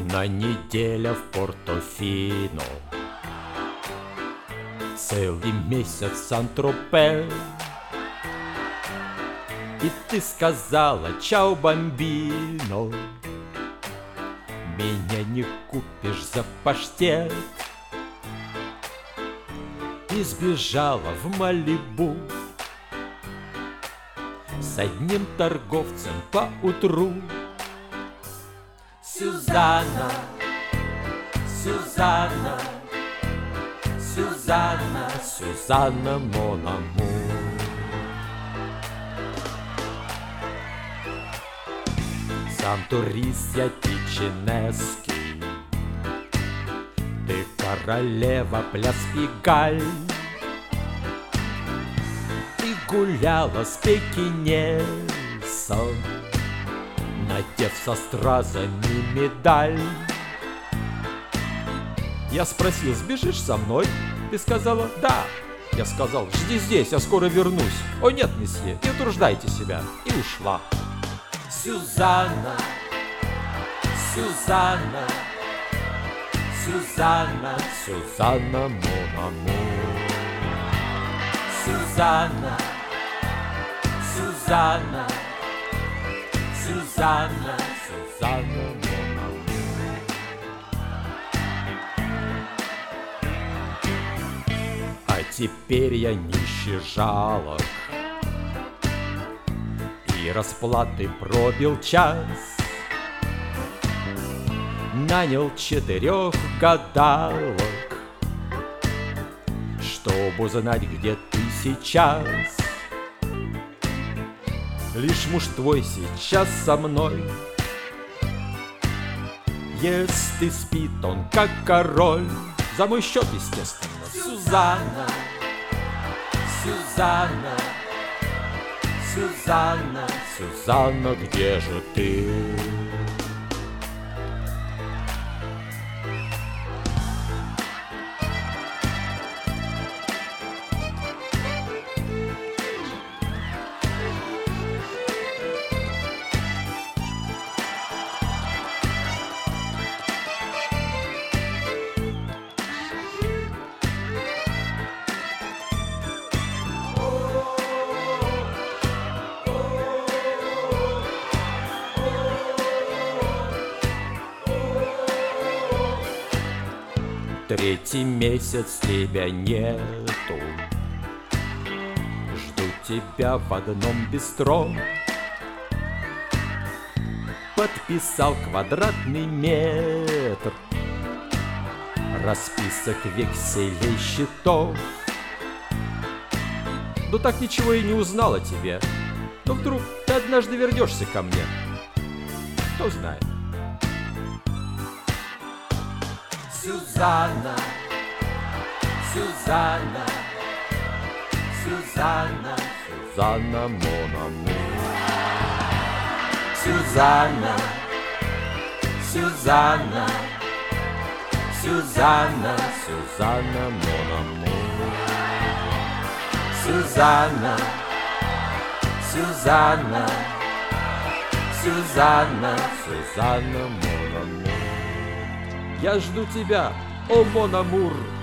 На неделя в Портофино, целый месяц в Сан-Тропе. И ты сказала: чао, бомбино, меня не купишь за паштет. И сбежала в Малибу с одним торговцем поутру. Сюзанна, Сюзанна, Сюзанна, Сюзанна, мон амур. Сам турист я Тичинеский, ты королева пляс Пигаль. Ты гуляла с пекинесом, надев со стразами медаль. Я спросил: сбежишь со мной? Ты сказала: да. Я сказал: жди здесь, я скоро вернусь. О нет, месье, не утруждайте себя. И ушла. Сюзанна, Сюзанна, Сюзанна, Сюзанна, мон амур. Сюзанна, Сюзанна, Сюзанна, Сюзанна, мон амур. А теперь я нищий жалок, и расплаты пробил час. Нанял 4 гадалок, чтобы узнать, где ты сейчас. Лишь муж твой сейчас со мной, ест и спит он, как король. За мой счет, естественно. Сюзанна, Сюзанна, Сюзанна, Сюзанна, где же ты? Третий месяц тебя нету, жду тебя в одном бистро. Подписал квадратный метр, расписок векселей счетов. Ну так ничего и не узнал о тебе. Но вдруг ты однажды вернешься ко мне. Кто знает. Сюзанна, Сюзанна, Сюзанна, Сюзанна, мон амур. Сюзанна, Сюзанна, Сюзанна, Сюзанна, мон амур. Сюзанна, Сюзанна, Сюзанна, Сюзанна, мон амур. Я жду тебя, о мон амур.